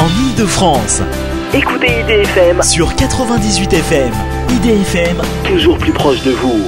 en Ile-de-France. Écoutez IDFM sur 98 FM. IDFM, toujours plus proche de vous.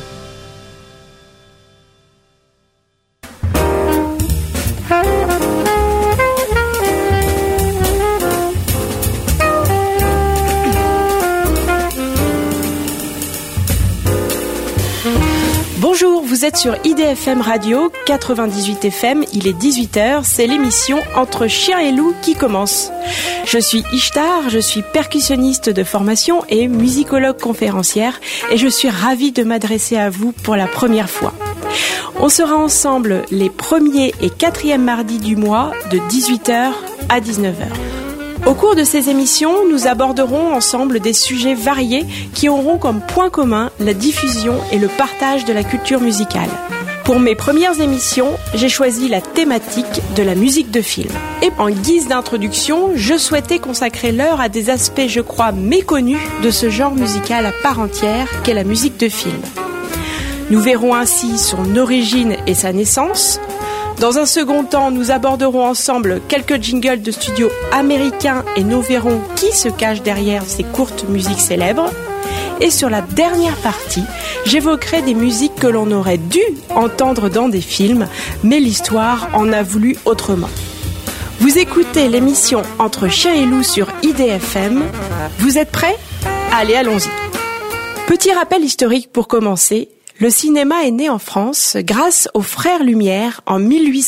Bonjour, vous êtes sur IDFM Radio 98 FM, il est 18h, c'est l'émission Entre Chien et Loup qui commence. Je suis Ishtar, je suis percussionniste de formation et musicologue conférencière et je suis ravie de m'adresser à vous pour la première fois. On sera ensemble les 1er et 4e mardis du mois de 18h à 19h. Au cours de ces émissions, nous aborderons ensemble des sujets variés qui auront comme point commun la diffusion et le partage de la culture musicale. Pour mes premières émissions, j'ai choisi la thématique de la musique de film. Et en guise d'introduction, je souhaitais consacrer l'heure à des aspects, je crois, méconnus de ce genre musical à part entière qu'est la musique de film. Nous verrons ainsi son origine et sa naissance. Dans un second temps, nous aborderons ensemble quelques jingles de studios américains et nous verrons qui se cache derrière ces courtes musiques célèbres. Et sur la dernière partie, j'évoquerai des musiques que l'on aurait dû entendre dans des films, mais l'histoire en a voulu autrement. Vous écoutez l'émission Entre Chien et Loup sur IDFM. Vous êtes prêts ? Allez, allons-y. Petit rappel historique pour commencer. Le cinéma est né en France grâce aux Frères Lumière en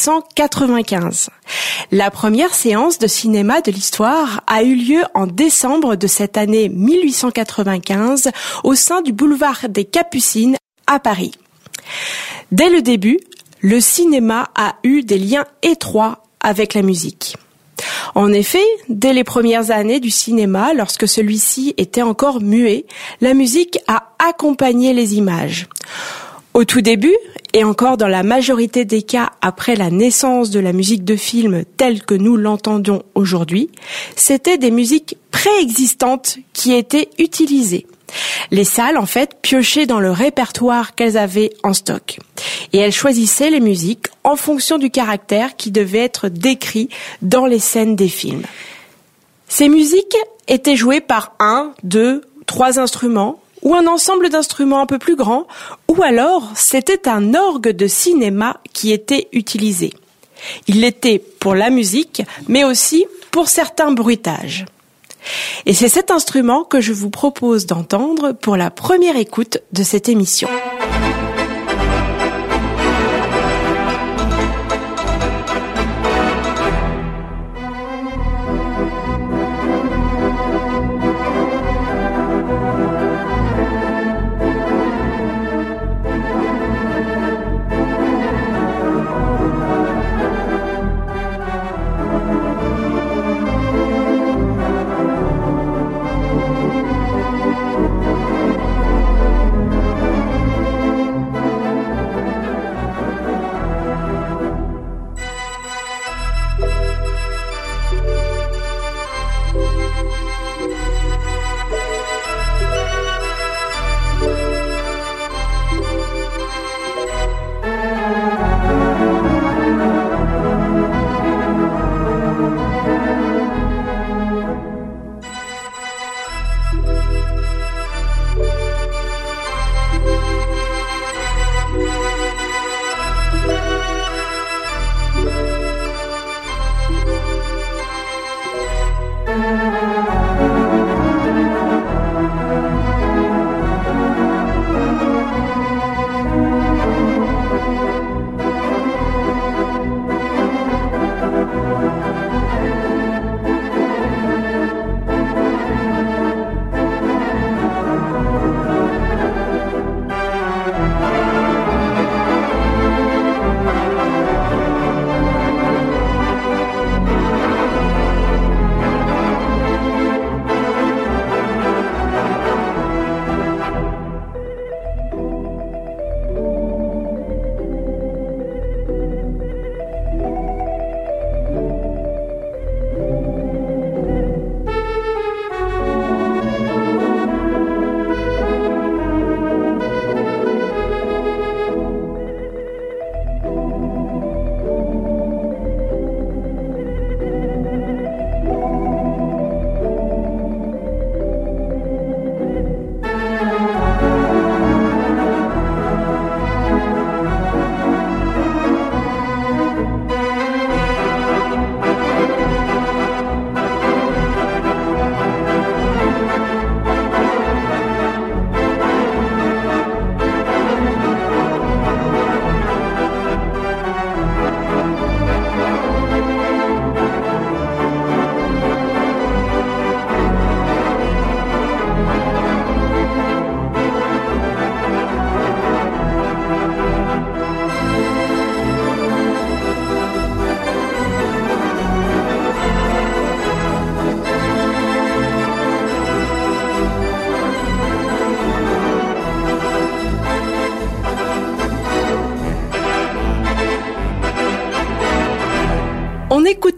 1895. La première séance de cinéma de l'histoire a eu lieu en décembre de cette année 1895 au sein du boulevard des Capucines à Paris. Dès le début, le cinéma a eu des liens étroits avec la musique. En effet, dès les premières années du cinéma, lorsque celui-ci était encore muet, la musique a accompagné les images. Au tout début, et encore dans la majorité des cas après la naissance de la musique de film telle que nous l'entendons aujourd'hui, c'était des musiques préexistantes qui étaient utilisées. Les salles, en fait, piochaient dans le répertoire qu'elles avaient en stock. Et elles choisissaient les musiques en fonction du caractère qui devait être décrit dans les scènes des films. Ces musiques étaient jouées par 1, 2, 3 instruments, ou un ensemble d'instruments un peu plus grand, ou alors c'était un orgue de cinéma qui était utilisé. Il l'était pour la musique, mais aussi pour certains bruitages. Et c'est cet instrument que je vous propose d'entendre pour la première écoute de cette émission.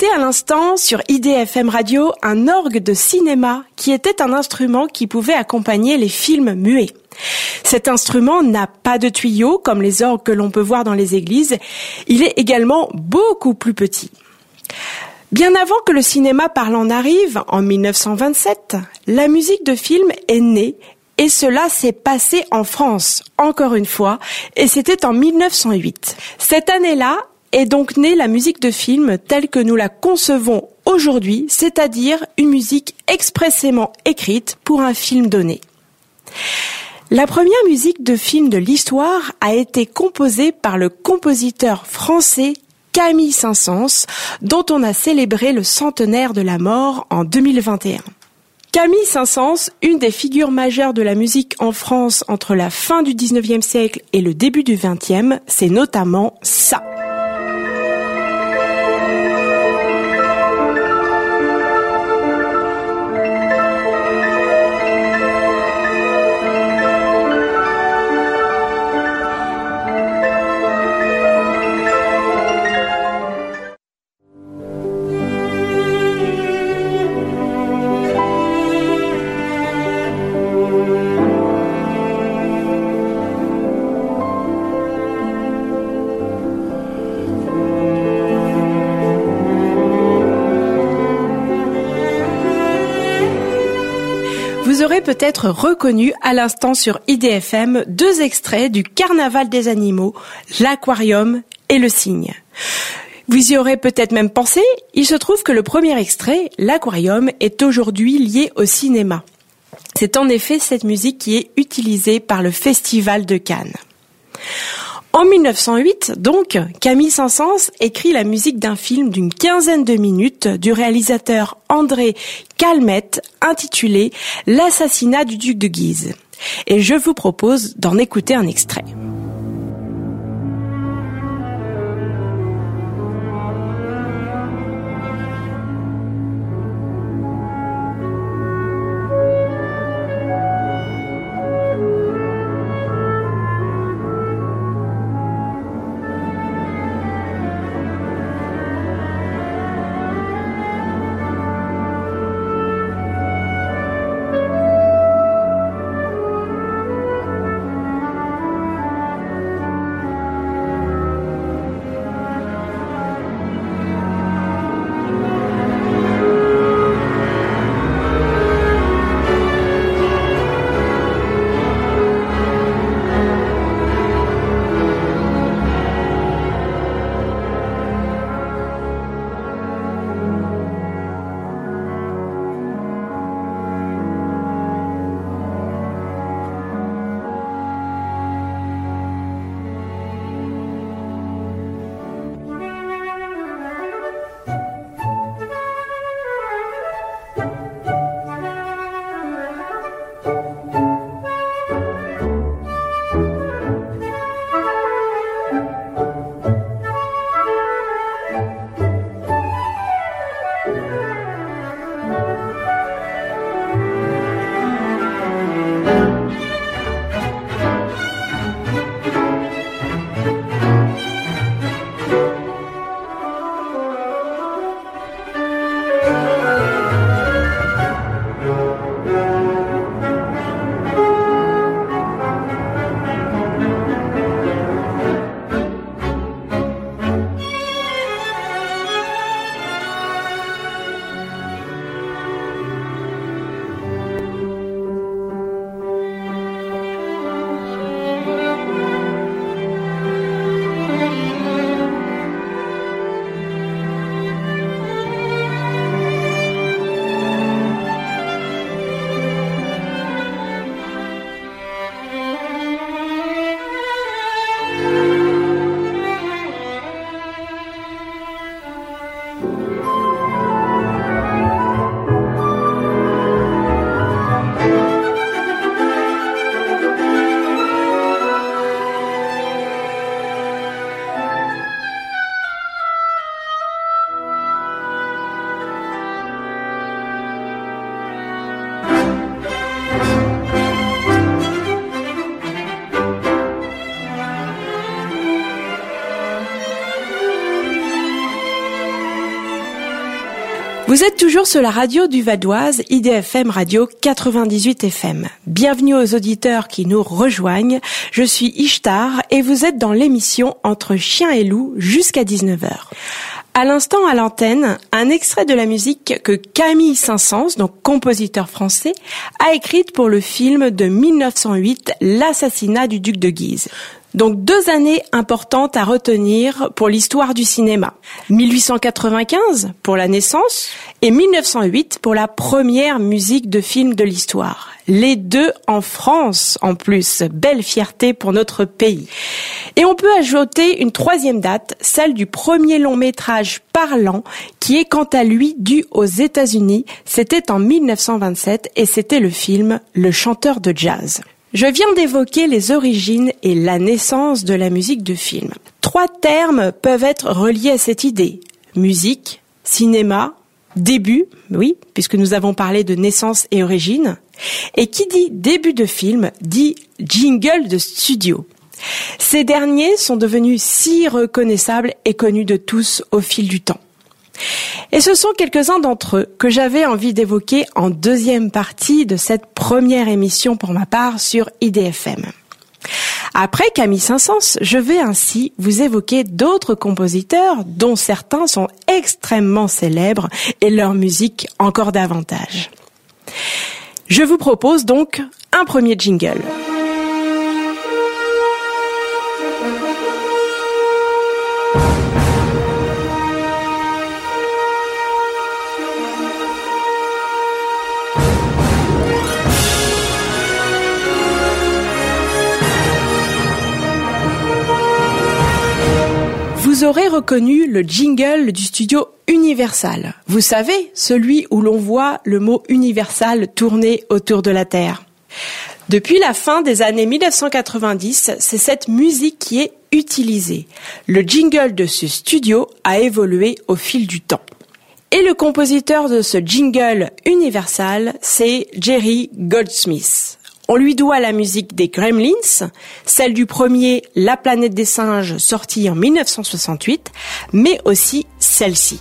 écouté à l'instant sur IDFM Radio un orgue de cinéma qui était un instrument qui pouvait accompagner les films muets. Cet instrument n'a pas de tuyau comme les orgues que l'on peut voir dans les églises. Il est également beaucoup plus petit. Bien avant que le cinéma parlant n'arrive, en 1927, la musique de film est née et cela s'est passé en France, encore une fois, et c'était en 1908. Cette année-là est donc née la musique de film telle que nous la concevons aujourd'hui, c'est-à-dire une musique expressément écrite pour un film donné. La première musique de film de l'histoire a été composée par le compositeur français Camille Saint-Saëns, dont on a célébré le centenaire de la mort en 2021. Camille Saint-Saëns, une des figures majeures de la musique en France entre la fin du 19e siècle et le début du 20e, c'est notamment ça. Vous aurez peut-être reconnu à l'instant sur IDFM 2 extraits du Carnaval des animaux, l'Aquarium et le cygne. Vous y aurez peut-être même pensé, il se trouve que le premier extrait, l'Aquarium, est aujourd'hui lié au cinéma. C'est en effet cette musique qui est utilisée par le Festival de Cannes. En 1908, donc, Camille Saint-Saëns écrit la musique d'un film d'une 15aine de minutes du réalisateur André Calmette intitulé « L'assassinat du duc de Guise ». Et je vous propose d'en écouter un extrait. Vous êtes toujours sur la radio du Val d'Oise, IDFM Radio 98 FM. Bienvenue aux auditeurs qui nous rejoignent. Je suis Ishtar et vous êtes dans l'émission Entre Chien et Loup jusqu'à 19h. À l'instant à l'antenne, un extrait de la musique que Camille Saint-Saëns, donc compositeur français, a écrite pour le film de 1908, L'assassinat du duc de Guise. Donc 2 années importantes à retenir pour l'histoire du cinéma. 1895 pour la naissance et 1908 pour la première musique de film de l'histoire. Les deux en France en plus. Belle fierté pour notre pays. Et on peut ajouter une 3e date, celle du premier long métrage parlant qui est quant à lui dû aux États-Unis. C'était en 1927 et c'était le film Le chanteur de jazz. Je viens d'évoquer les origines et la naissance de la musique de film. 3 termes peuvent être reliés à cette idée. Musique, cinéma, début, oui, puisque nous avons parlé de naissance et origine. Et qui dit début de film, dit jingle de studio. Ces derniers sont devenus si reconnaissables et connus de tous au fil du temps. Et ce sont quelques-uns d'entre eux que j'avais envie d'évoquer en 2e partie de cette première émission pour ma part sur IDFM. Après Camille Saint-Saëns, je vais ainsi vous évoquer d'autres compositeurs dont certains sont extrêmement célèbres et leur musique encore davantage. Je vous propose donc un premier jingle. Vous aurez reconnu le jingle du studio Universal. Vous savez, celui où l'on voit le mot Universal tourner autour de la Terre. Depuis la fin des années 1990, c'est cette musique qui est utilisée. Le jingle de ce studio a évolué au fil du temps. Et le compositeur de ce jingle Universal, c'est Jerry Goldsmith. On lui doit la musique des Gremlins, celle du premier La planète des singes sorti en 1968, mais aussi celle-ci.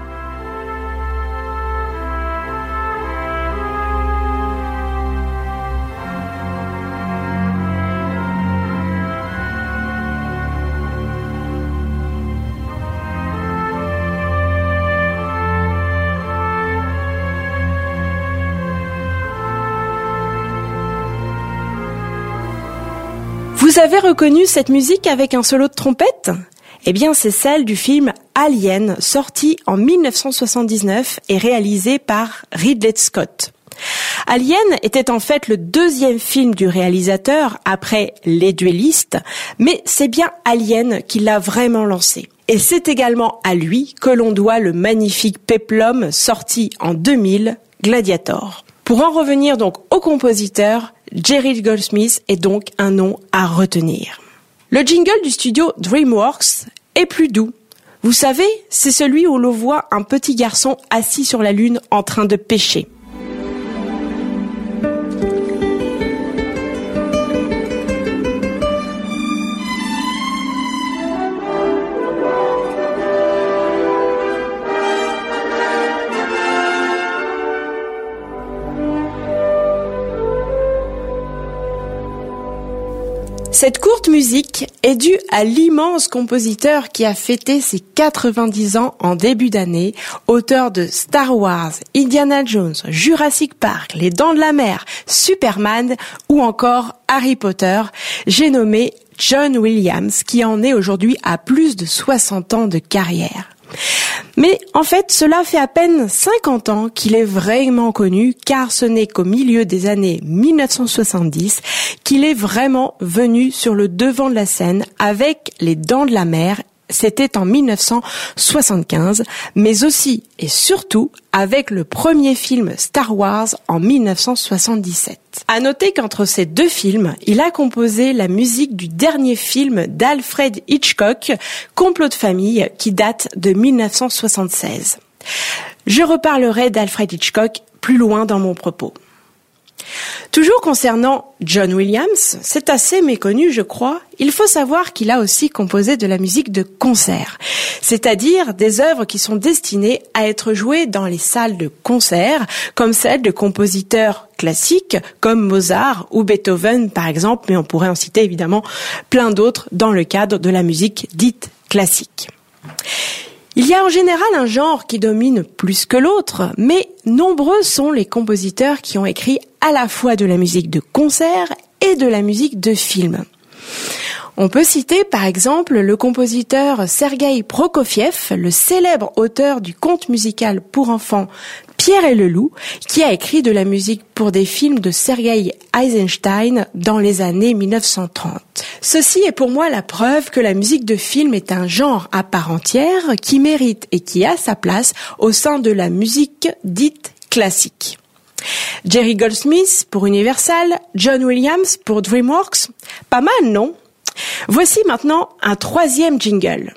Vous avez reconnu cette musique avec un solo de trompette ? Eh bien, c'est celle du film Alien, sorti en 1979 et réalisé par Ridley Scott. Alien était en fait le 2e film du réalisateur après Les Duellistes, mais c'est bien Alien qui l'a vraiment lancé. Et c'est également à lui que l'on doit le magnifique péplum sorti en 2000, Gladiator. Pour en revenir donc au compositeur, Jerry Goldsmith est donc un nom à retenir. Le jingle du studio DreamWorks est plus doux. Vous savez, c'est celui où l'on voit un petit garçon assis sur la lune en train de pêcher. Cette courte musique est due à l'immense compositeur qui a fêté ses 90 ans en début d'année, auteur de Star Wars, Indiana Jones, Jurassic Park, Les Dents de la Mer, Superman ou encore Harry Potter. J'ai nommé John Williams qui en est aujourd'hui à plus de 60 ans de carrière. Mais en fait, cela fait à peine 50 ans qu'il est vraiment connu, car ce n'est qu'au milieu des années 1970 qu'il est vraiment venu sur le devant de la scène avec Les Dents de la Mer. C'était en 1975, mais aussi et surtout avec le premier film Star Wars en 1977. À noter qu'entre ces 2 films, il a composé la musique du dernier film d'Alfred Hitchcock, Complot de famille, qui date de 1976. Je reparlerai d'Alfred Hitchcock plus loin dans mon propos. Toujours concernant John Williams, c'est assez méconnu je crois, il faut savoir qu'il a aussi composé de la musique de concert, c'est-à-dire des œuvres qui sont destinées à être jouées dans les salles de concert, comme celles de compositeurs classiques comme Mozart ou Beethoven par exemple, mais on pourrait en citer évidemment plein d'autres dans le cadre de la musique dite classique. Il y a en général un genre qui domine plus que l'autre, mais nombreux sont les compositeurs qui ont écrit à la fois de la musique de concert et de la musique de film. On peut citer par exemple le compositeur Sergueï Prokofiev, le célèbre auteur du conte musical pour enfants Pierre et le Loup, qui a écrit de la musique pour des films de Sergueï Eisenstein dans les années 1930. Ceci est pour moi la preuve que la musique de film est un genre à part entière qui mérite et qui a sa place au sein de la musique dite classique. Jerry Goldsmith pour Universal, John Williams pour DreamWorks, pas mal non ? Voici maintenant un troisième jingle.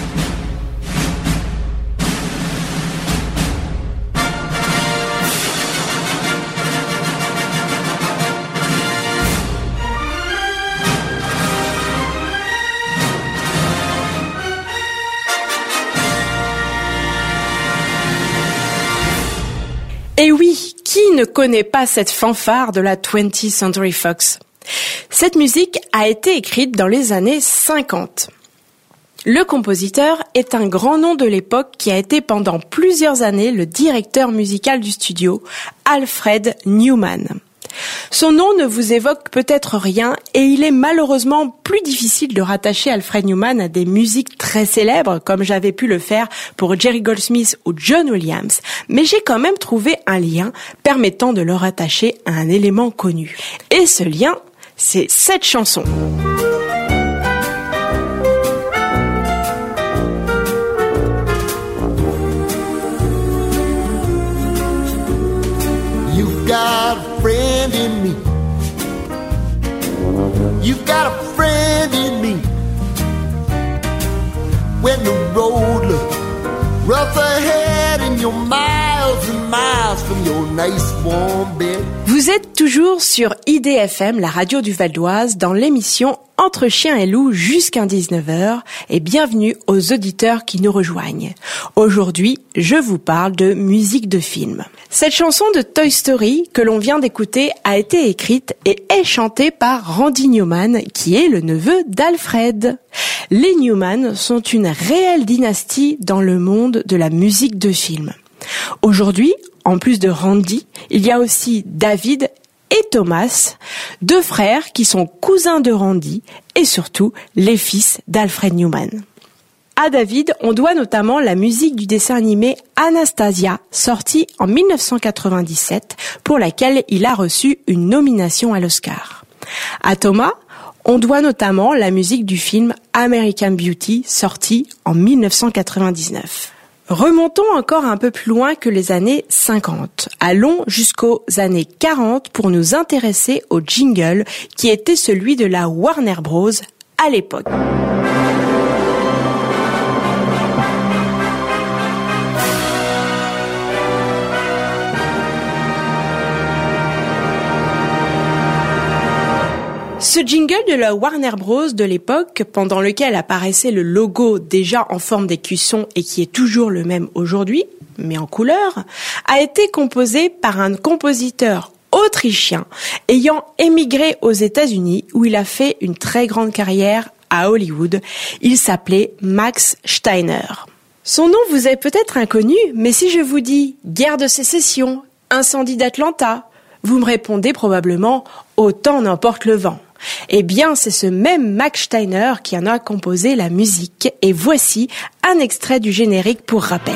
Et oui, qui ne connaît pas cette fanfare de la 20th Century Fox ? Cette musique a été écrite dans les années 50. Le compositeur est un grand nom de l'époque qui a été pendant plusieurs années le directeur musical du studio, Alfred Newman. Son nom ne vous évoque peut-être rien et il est malheureusement plus difficile de rattacher Alfred Newman à des musiques très célèbres comme j'avais pu le faire pour Jerry Goldsmith ou John Williams, mais j'ai quand même trouvé un lien permettant de le rattacher à un élément connu. Et ce lien, c'est cette chanson. You've got a friend in me. You've got a friend in me. When the road looks rough ahead and you're miles and miles from your nice warm bed. Vous êtes toujours sur IDFM, la radio du Val d'Oise, dans l'émission Entre chiens et loups jusqu'à 19h et bienvenue aux auditeurs qui nous rejoignent. Aujourd'hui, je vous parle de musique de film. Cette chanson de Toy Story que l'on vient d'écouter a été écrite et est chantée par Randy Newman, qui est le neveu d'Alfred. Les Newman sont une réelle dynastie dans le monde de la musique de film. Aujourd'hui, en plus de Randy, il y a aussi David et Thomas, deux frères qui sont cousins de Randy et surtout les fils d'Alfred Newman. À David, on doit notamment la musique du dessin animé Anastasia, sorti en 1997, pour laquelle il a reçu une nomination à l'Oscar. À Thomas, on doit notamment la musique du film American Beauty, sorti en 1999. Remontons encore un peu plus loin que les années 50. Allons jusqu'aux années 40 pour nous intéresser au jingle qui était celui de la Warner Bros. À l'époque. Ce jingle de la Warner Bros. De l'époque, pendant lequel apparaissait le logo déjà en forme d'écusson et qui est toujours le même aujourd'hui, mais en couleur, a été composé par un compositeur autrichien ayant émigré aux États-Unis où il a fait une très grande carrière à Hollywood. Il s'appelait Max Steiner. Son nom vous est peut-être inconnu, mais si je vous dis guerre de sécession, incendie d'Atlanta, vous me répondez probablement « Autant n'emporte le vent ». Eh bien, c'est ce même Max Steiner qui en a composé la musique. Et voici un extrait du générique pour rappel.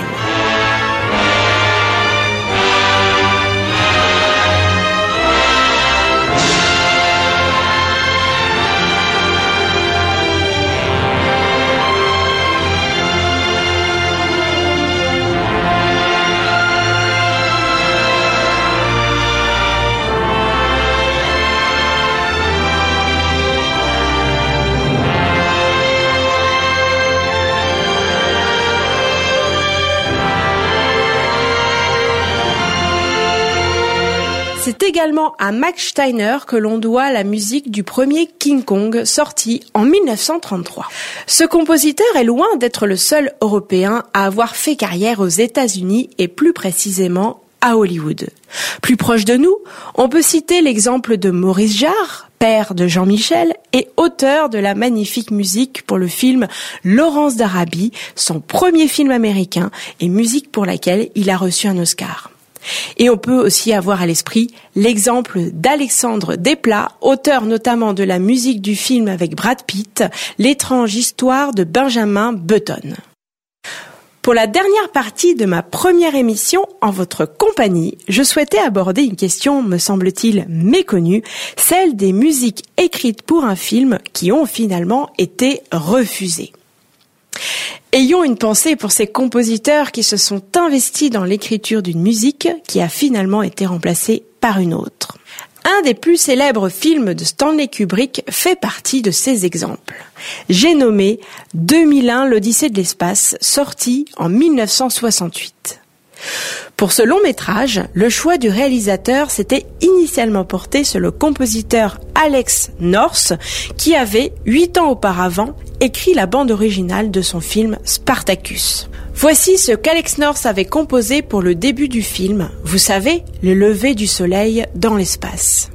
C'est également à Max Steiner que l'on doit la musique du premier King Kong, sorti en 1933. Ce compositeur est loin d'être le seul Européen à avoir fait carrière aux États-Unis et plus précisément à Hollywood. Plus proche de nous, on peut citer l'exemple de Maurice Jarre, père de Jean-Michel et auteur de la magnifique musique pour le film Laurence d'Arabie, son premier film américain et musique pour laquelle il a reçu un Oscar. Et on peut aussi avoir à l'esprit l'exemple d'Alexandre Desplat, auteur notamment de la musique du film avec Brad Pitt, L'étrange histoire de Benjamin Button. Pour la dernière partie de ma première émission en votre compagnie, je souhaitais aborder une question, me semble-t-il, méconnue, celle des musiques écrites pour un film qui ont finalement été refusées. Ayons une pensée pour ces compositeurs qui se sont investis dans l'écriture d'une musique qui a finalement été remplacée par une autre. Un des plus célèbres films de Stanley Kubrick fait partie de ces exemples. J'ai nommé 2001 l'Odyssée de l'espace, sorti en 1968. Pour ce long métrage, le choix du réalisateur s'était initialement porté sur le compositeur Alex North, qui avait 8 ans auparavant écrit la bande originale de son film Spartacus. Voici ce qu'Alex North avait composé pour le début du film, vous savez, le lever du soleil dans l'espace.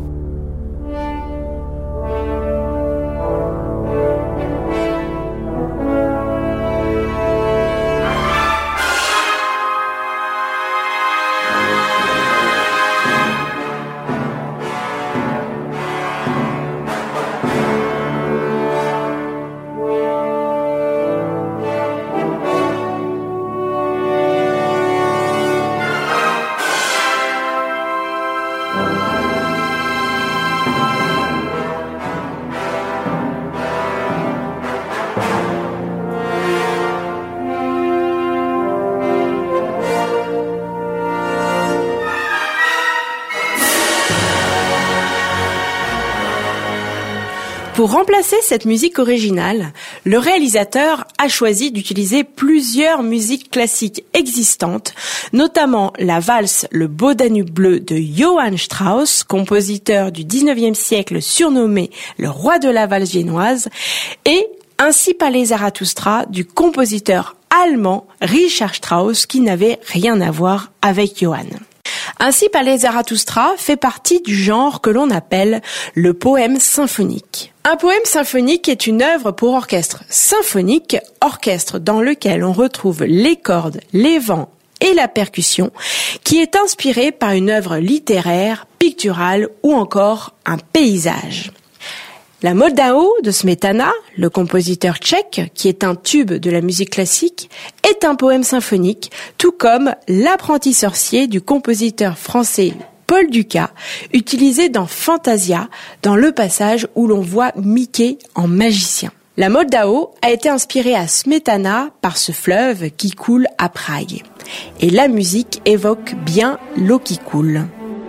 Pour remplacer cette musique originale, le réalisateur a choisi d'utiliser plusieurs musiques classiques existantes, notamment la valse Le Beau Danube bleu de Johann Strauss, compositeur du 19e siècle surnommé le roi de la valse viennoise, et Ainsi parlait Zarathustra du compositeur allemand Richard Strauss qui n'avait rien à voir avec Johann. Ainsi parlait Zarathustra fait partie du genre que l'on appelle le poème symphonique. Un poème symphonique est une œuvre pour orchestre symphonique, orchestre dans lequel on retrouve les cordes, les vents et la percussion, qui est inspiré par une œuvre littéraire, picturale ou encore un paysage. La Moldao de Smetana, le compositeur tchèque, qui est un tube de la musique classique, est un poème symphonique, tout comme L'apprenti sorcier du compositeur français Paul Dukas, utilisé dans Fantasia, dans le passage où l'on voit Mickey en magicien. La Moldao a été inspirée à Smetana par ce fleuve qui coule à Prague. Et la musique évoque bien l'eau qui coule.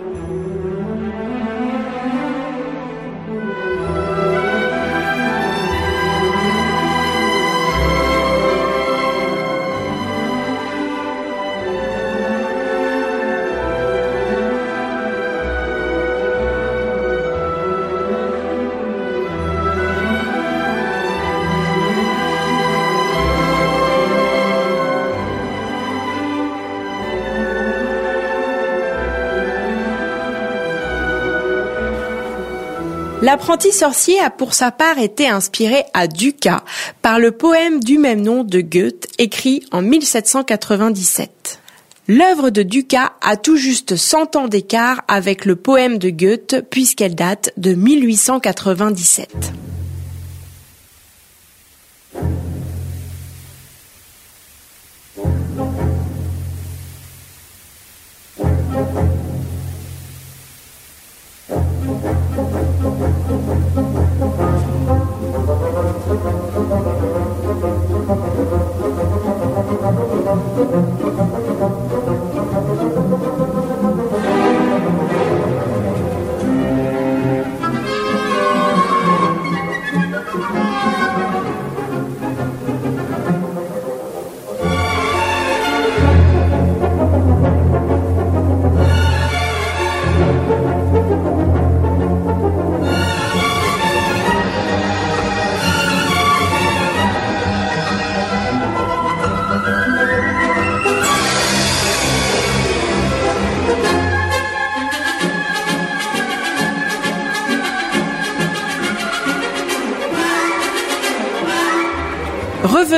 L'apprenti sorcier a pour sa part été inspiré à Dukas par le poème du même nom de Goethe, écrit en 1797. L'œuvre de Dukas a tout juste 100 ans d'écart avec le poème de Goethe puisqu'elle date de 1897.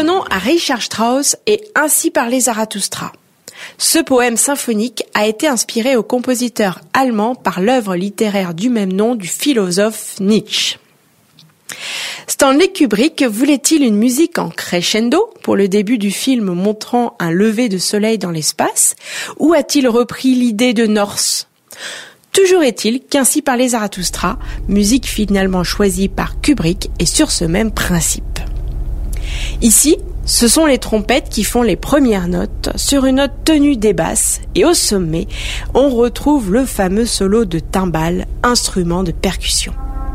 Revenons à Richard Strauss et Ainsi parlait Zarathustra. Ce poème symphonique a été inspiré au compositeur allemand par l'œuvre littéraire du même nom du philosophe Nietzsche. Stanley Kubrick voulait-il une musique en crescendo pour le début du film montrant un lever de soleil dans l'espace, ou a-t-il repris l'idée de Norse ? Toujours est-il qu'Ainsi parlait Zarathustra, musique finalement choisie par Kubrick, est sur ce même principe. Ici, ce sont les trompettes qui font les premières notes sur une note tenue des basses, et au sommet, on retrouve le fameux solo de timbales, instrument de percussion.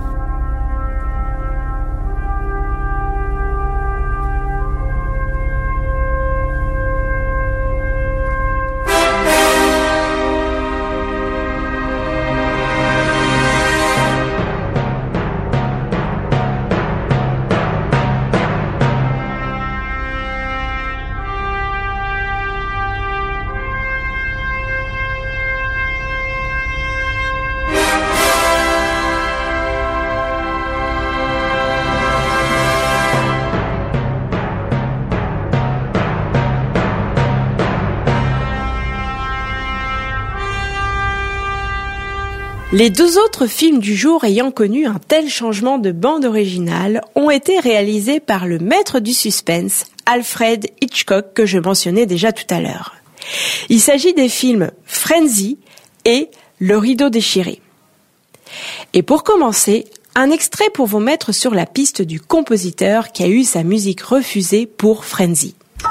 Les deux autres films du jour ayant connu un tel changement de bande originale ont été réalisés par le maître du suspense, Alfred Hitchcock, que je mentionnais déjà tout à l'heure. Il s'agit des films Frenzy et Le rideau déchiré. Et pour commencer, un extrait pour vous mettre sur la piste du compositeur qui a eu sa musique refusée pour Frenzy.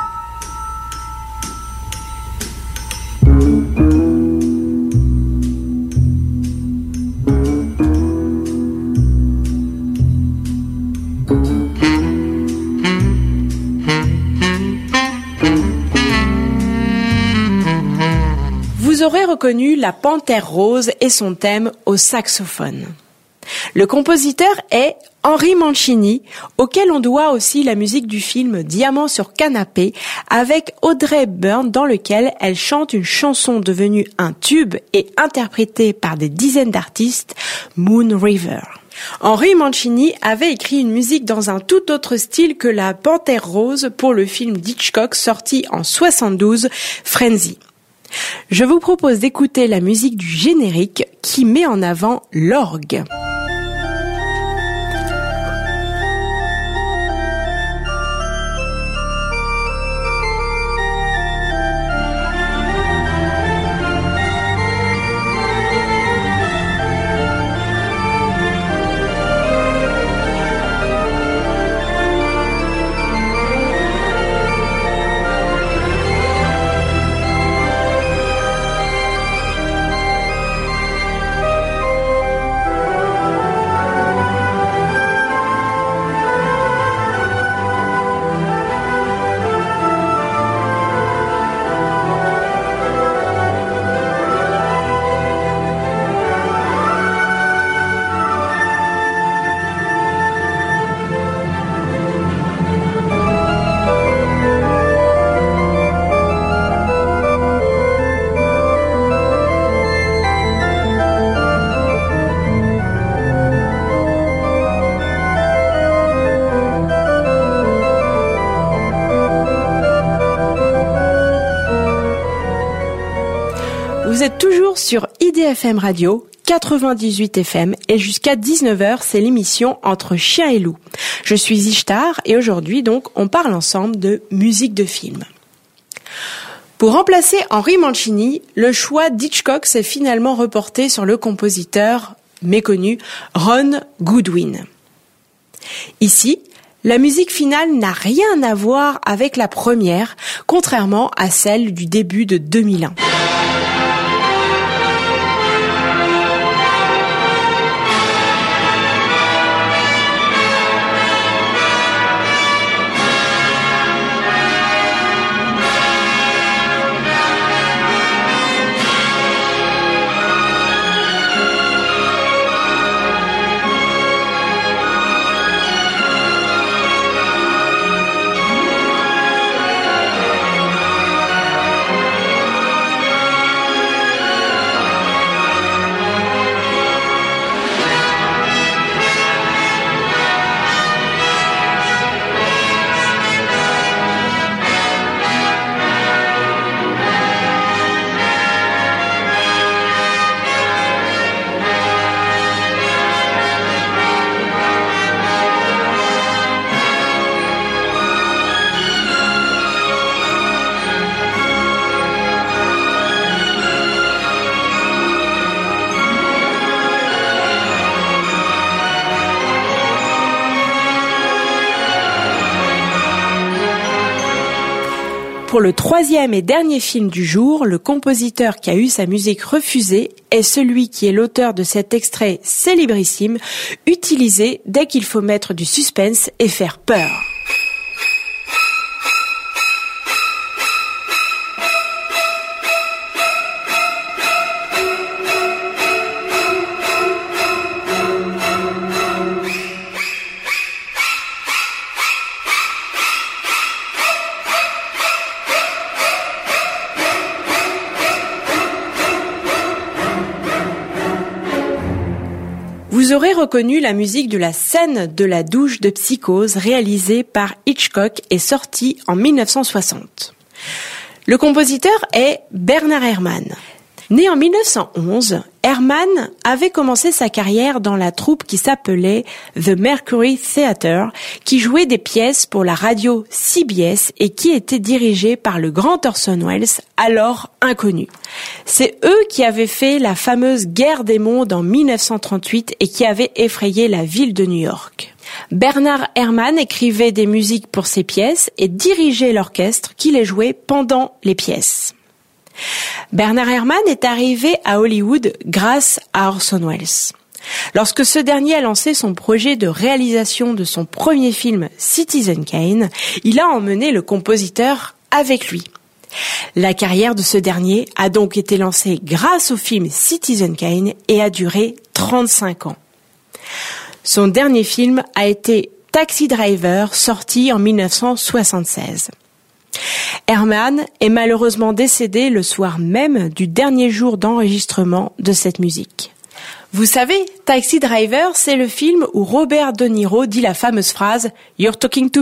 Vous aurez reconnu La Panthère Rose et son thème au saxophone. Le compositeur est Henry Mancini, auquel on doit aussi la musique du film Diamant sur canapé avec Audrey Hepburn, dans lequel elle chante une chanson devenue un tube et interprétée par des dizaines d'artistes, Moon River. Henry Mancini avait écrit une musique dans un tout autre style que La Panthère Rose pour le film d'Hitchcock sorti en 1972, Frenzy. Je vous propose d'écouter la musique du générique qui met en avant l'orgue. Vous êtes toujours sur IDFM Radio, 98 FM, et jusqu'à 19h, c'est l'émission Entre Chien et Loup. Je suis Ishtar et aujourd'hui, donc, on parle ensemble de musique de film. Pour remplacer Henry Mancini, le choix d'Hitchcock s'est finalement reporté sur le compositeur méconnu Ron Goodwin. Ici, la musique finale n'a rien à voir avec la première, contrairement à celle du début de 2001. Pour le troisième et dernier film du jour, le compositeur qui a eu sa musique refusée est celui qui est l'auteur de cet extrait célébrissime, utilisé dès qu'il faut mettre du suspense et faire peur. Vous aurez reconnu la musique de la scène de la douche de Psychose réalisée par Hitchcock et sortie en 1960. Le compositeur est Bernard Herrmann. Né en 1911, Herrmann avait commencé sa carrière dans la troupe qui s'appelait The Mercury Theatre, qui jouait des pièces pour la radio CBS et qui était dirigée par le grand Orson Welles, alors inconnu. C'est eux qui avaient fait la fameuse Guerre des mondes en 1938 et qui avaient effrayé la ville de New York. Bernard Herrmann écrivait des musiques pour ces pièces et dirigeait l'orchestre qui les jouait pendant les pièces. Bernard Herrmann est arrivé à Hollywood grâce à Orson Welles. Lorsque ce dernier a lancé son projet de réalisation de son premier film Citizen Kane, il a emmené le compositeur avec lui. La carrière de ce dernier a donc été lancée grâce au film Citizen Kane et a duré 35 ans. Son dernier film a été Taxi Driver, sorti en 1976. Herrmann est malheureusement décédé le soir même du dernier jour d'enregistrement de cette musique. Vous savez, Taxi Driver, c'est le film où Robert De Niro dit la fameuse phrase « You're talking to me ?»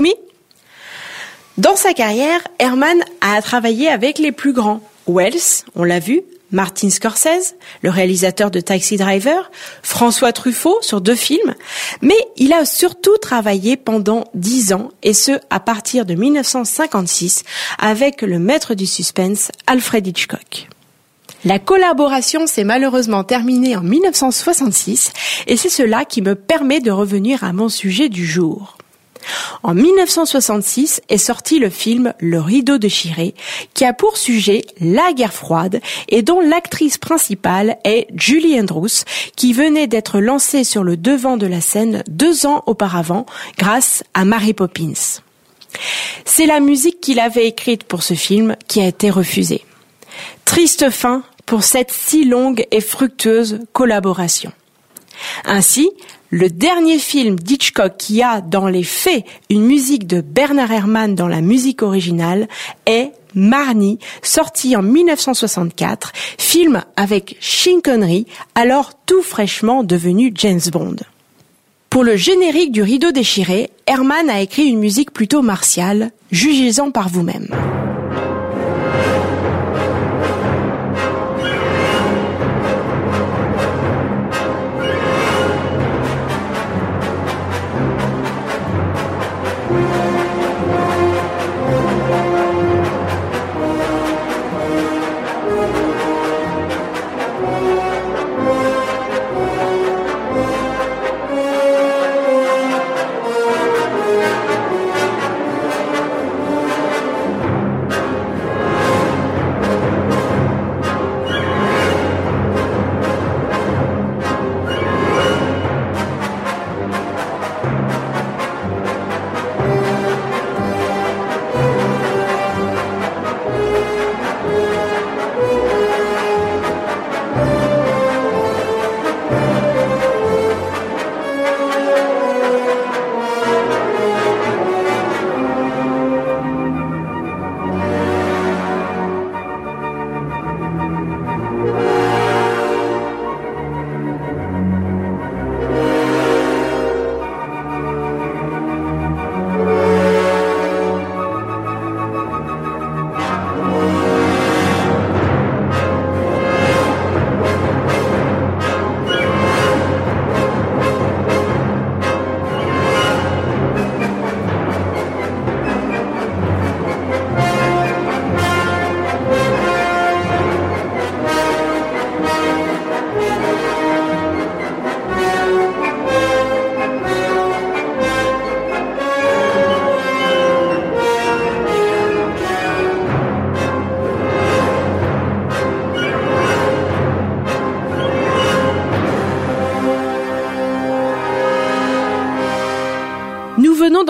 Dans sa carrière, Herrmann a travaillé avec les plus grands. Welles, on l'a vu, Martin Scorsese, le réalisateur de Taxi Driver, François Truffaut sur 2 films, mais il a surtout travaillé pendant 10 ans, et ce, à partir de 1956, avec le maître du suspense, Alfred Hitchcock. La collaboration s'est malheureusement terminée en 1966, et c'est cela qui me permet de revenir à mon sujet du jour. En 1966 est sorti le film Le Rideau déchiré, qui a pour sujet la guerre froide et dont l'actrice principale est Julie Andrews, qui venait d'être lancée sur le devant de la scène 2 ans auparavant grâce à Mary Poppins. C'est la musique qu'il avait écrite pour ce film qui a été refusée. Triste fin pour cette si longue et fructueuse collaboration. Ainsi, le dernier film d'Hitchcock qui a, dans les faits, une musique de Bernard Herrmann dans la musique originale est Marnie, sorti en 1964, film avec Sean Connery, alors tout fraîchement devenu James Bond. Pour le générique du Rideau déchiré, Herrmann a écrit une musique plutôt martiale, jugez-en par vous-même.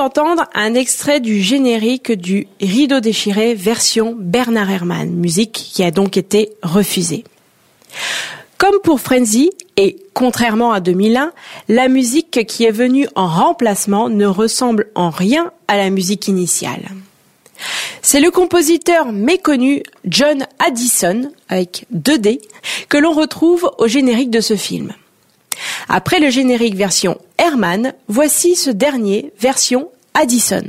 d'entendre un extrait du générique du Rideau déchiré version Bernard Herrmann, musique qui a donc été refusée. Comme pour Frenzy, et contrairement à 2001, la musique qui est venue en remplacement ne ressemble en rien à la musique initiale. C'est le compositeur méconnu John Addison, avec 2D, que l'on retrouve au générique de ce film. Après le générique version Herrmann, voici ce dernier version Addison.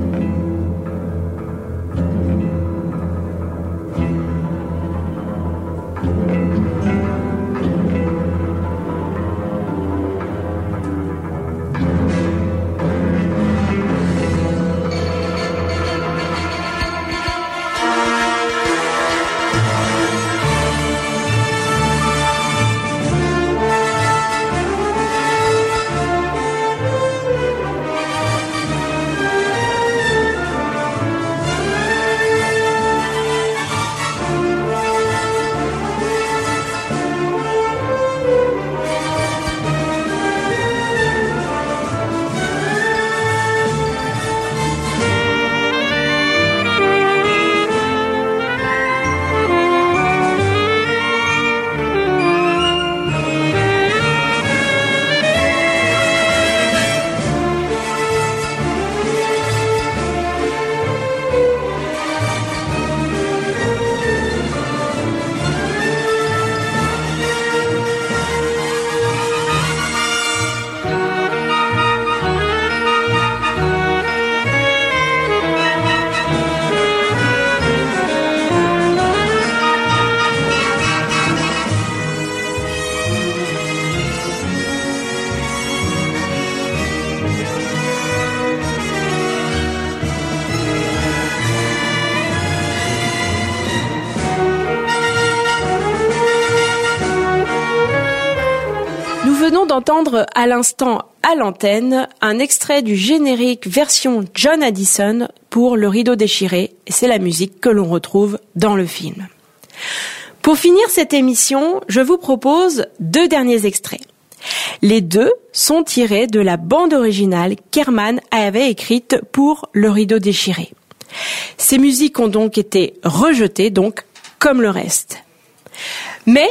D'entendre à l'instant à l'antenne un extrait du générique version John Addison pour Le Rideau déchiré, et c'est la musique que l'on retrouve dans le film. Pour finir cette émission, je vous propose 2 derniers extraits. Les 2 sont tirés de la bande originale qu'Herrmann avait écrite pour Le Rideau déchiré. Ces musiques ont donc été rejetées, donc comme le reste. Mais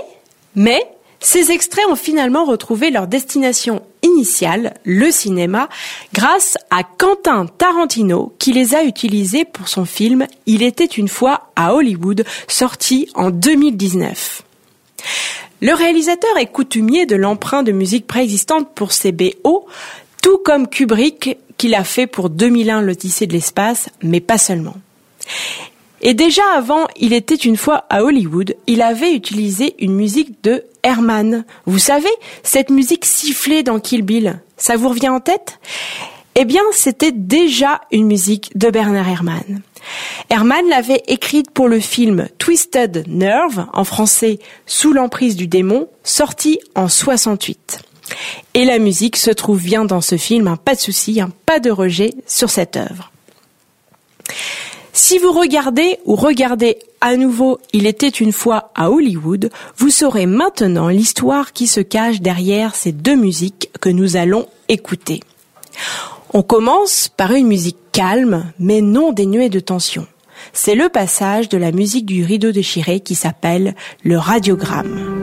ces extraits ont finalement retrouvé leur destination initiale, le cinéma, grâce à Quentin Tarantino qui les a utilisés pour son film « Il était une fois à Hollywood » sorti en 2019. Le réalisateur est coutumier de l'emprunt de musique préexistante pour ses BO, tout comme Kubrick qui l'a fait pour 2001 l'Odyssée de l'espace, mais pas seulement. Et déjà avant Il était une fois à Hollywood, il avait utilisé une musique de Herrmann. Vous savez, cette musique sifflée dans Kill Bill, ça vous revient en tête ? Eh bien, c'était déjà une musique de Bernard Herrmann. Herrmann l'avait écrite pour le film Twisted Nerve, en français Sous l'emprise du démon, sorti en 68. Et la musique se trouve bien dans ce film, pas de souci, pas de rejet sur cette œuvre. Si vous regardez à nouveau Il était une fois à Hollywood, vous saurez maintenant l'histoire qui se cache derrière ces 2 musiques que nous allons écouter. On commence par une musique calme, mais non dénuée de tension. C'est le passage de la musique du Rideau déchiré qui s'appelle le radiogramme.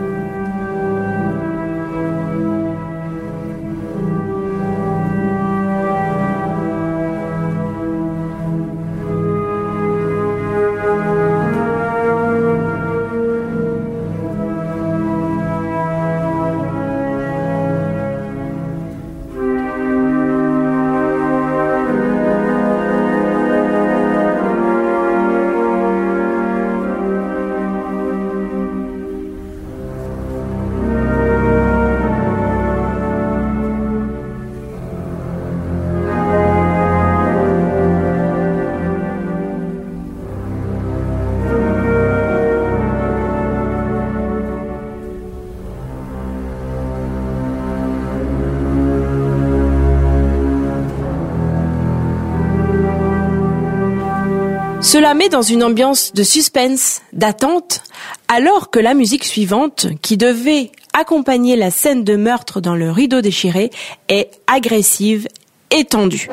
Cela met dans une ambiance de suspense, d'attente, alors que la musique suivante, qui devait accompagner la scène de meurtre dans le Rideau déchiré, est agressive étendue.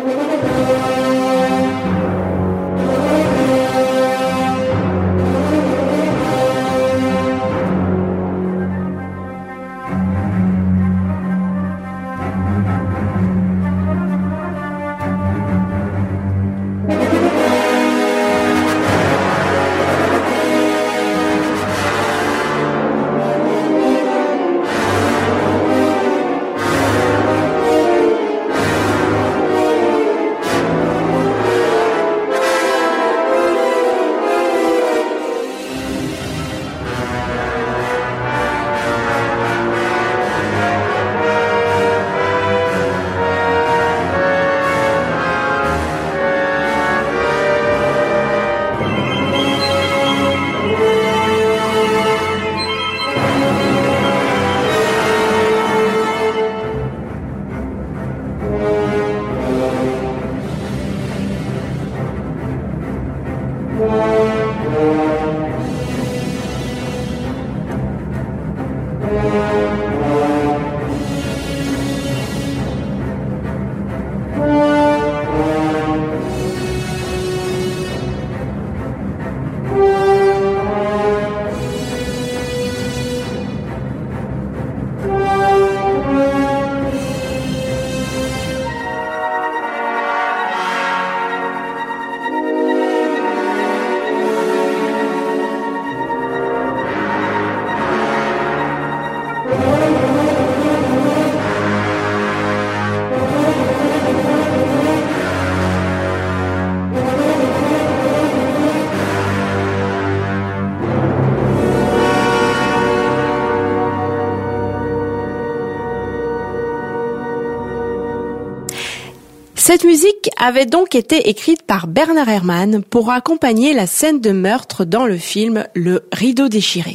Cette musique avait donc été écrite par Bernard Herrmann pour accompagner la scène de meurtre dans le film Le Rideau déchiré.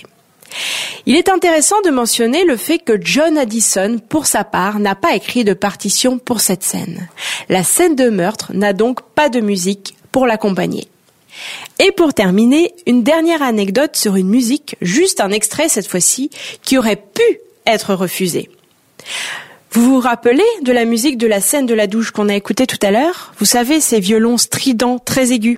Il est intéressant de mentionner le fait que John Addison, pour sa part, n'a pas écrit de partition pour cette scène. La scène de meurtre n'a donc pas de musique pour l'accompagner. Et pour terminer, une dernière anecdote sur une musique, juste un extrait cette fois-ci, qui aurait pu être refusé. Vous vous rappelez de la musique de la scène de la douche qu'on a écoutée tout à l'heure ? Vous savez, ces violons stridents très aigus.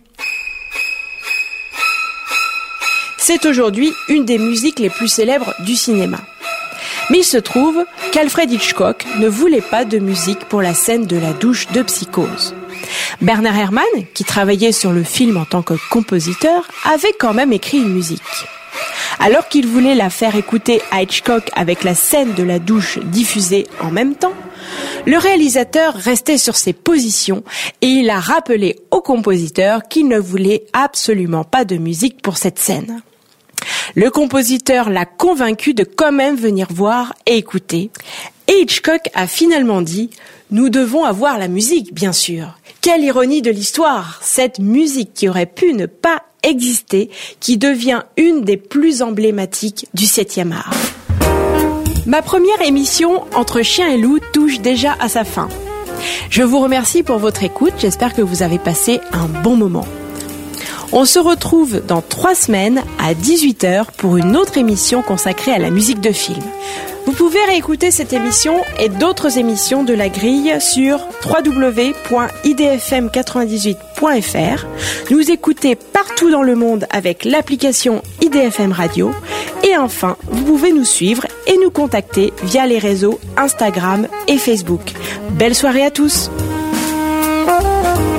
C'est aujourd'hui une des musiques les plus célèbres du cinéma. Mais il se trouve qu'Alfred Hitchcock ne voulait pas de musique pour la scène de la douche de Psychose. Bernard Herrmann, qui travaillait sur le film en tant que compositeur, avait quand même écrit une musique. Alors qu'il voulait la faire écouter à Hitchcock avec la scène de la douche diffusée en même temps, le réalisateur restait sur ses positions et il a rappelé au compositeur qu'il ne voulait absolument pas de musique pour cette scène. Le compositeur l'a convaincu de quand même venir voir et écouter. Et Hitchcock a finalement dit « Nous devons avoir la musique, bien sûr ». Quelle ironie de l'histoire, cette musique qui aurait pu ne pas exister, qui devient une des plus emblématiques du 7e art. Ma première émission Entre Chien et Loup touche déjà à sa fin. Je vous remercie pour votre écoute, j'espère que vous avez passé un bon moment. On se retrouve dans 3 semaines à 18h pour une autre émission consacrée à la musique de film. Vous pouvez réécouter cette émission et d'autres émissions de la grille sur www.idfm98.fr. Nous écouter partout dans le monde avec l'application IDFM Radio. Et enfin, vous pouvez nous suivre et nous contacter via les réseaux Instagram et Facebook. Belle soirée à tous!